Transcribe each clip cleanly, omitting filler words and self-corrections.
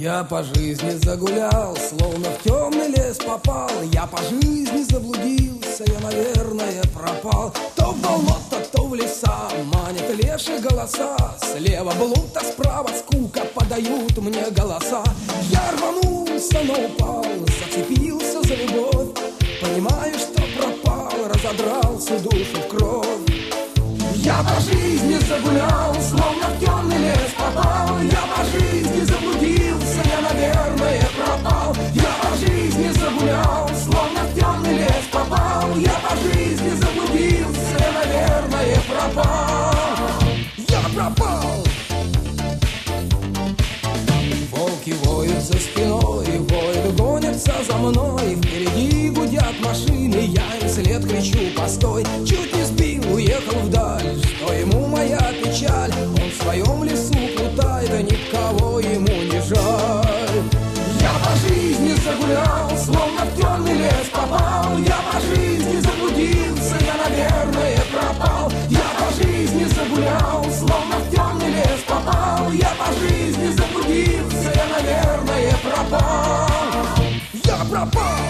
Я по жизни загулял, словно в темный лес попал. Я по жизни заблудился, я, наверное, пропал. То в болото, то в леса манят лешие голоса. Слева блуд, а справа скука подают мне голоса. Я рванулся, но упал, зацепился за любовь. Понимаю, что пропал, разодрал всю душу в кровь. Я по жизни загулял, словно в темный лес попал. Я по жизни заблудился, я, наверное, пропал. Я по жизни загулял, словно в темный лес попал. Я по жизни заблудился, я, наверное, пропал. Я пропал. Волки воют за спиной, воют, гонятся за мной. Впереди гудят машины, я им след кричу: постой. Чуть не сбил, уехал вдаль, что ему моя печаль. Он в своем лесу плутает, а никого ему не жаль. Я по жизни загулял, словно в темный лес попал. Я по жизни заблудился, я, наверное, пропал. Я по жизни загулял, словно в темный лес попал. Я по жизни заблудился, я, наверное, пропал. Я пропал.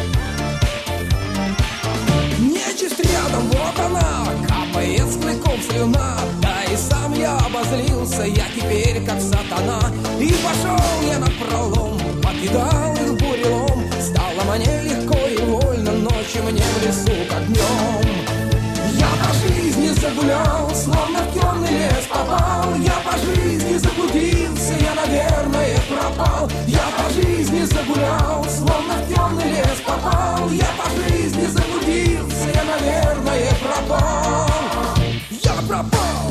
Нечисть рядом, вот она, капает с клыков слюна. Да и сам я обозлился, я теперь как сатана. И пошел я напролом, покидал их бурелом. Стало мне легко и вольно, ночью мне в лесу как днем. Я по жизни загулял, словно в темный лес попал. Я по жизни заблудился, я, наверное, пропал. Я по жизни загулял, словно в темный лес попал. Я по жизни заблудился, я, наверное, пропал. Я пропал.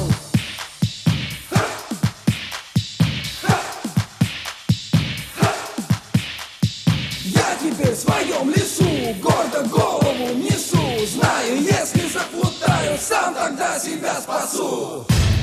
Я теперь в своем лесу гордо голову несу. Знаю, если заплутаю, сам тогда себя спасу.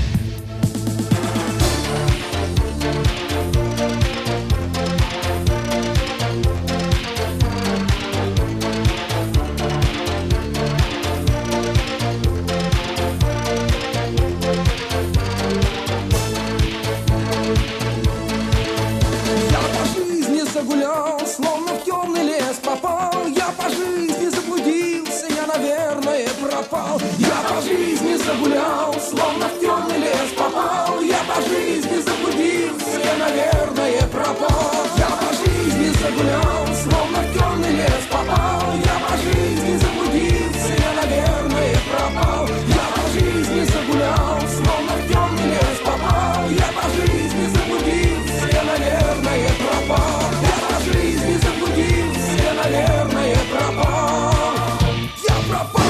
Загулял, словно в темный лес попал. Я по жизни заблудился, я, наверное, пропал. Я по жизни загулял, словно в темный лес попал. Я по жизни заблудился, я, наверное, пропал. Я по жизни загулял, словно в темный лес попал. Я по жизни заблудился, я, наверное, пропал. Я по жизни загулял, словно в темный лес попал. Я по жизни заблудился, я, наверное, пропал. Я, наверное, пропал. Я пропал.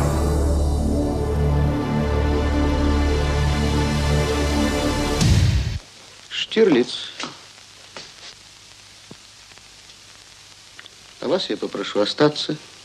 Штирлиц. А вас я попрошу остаться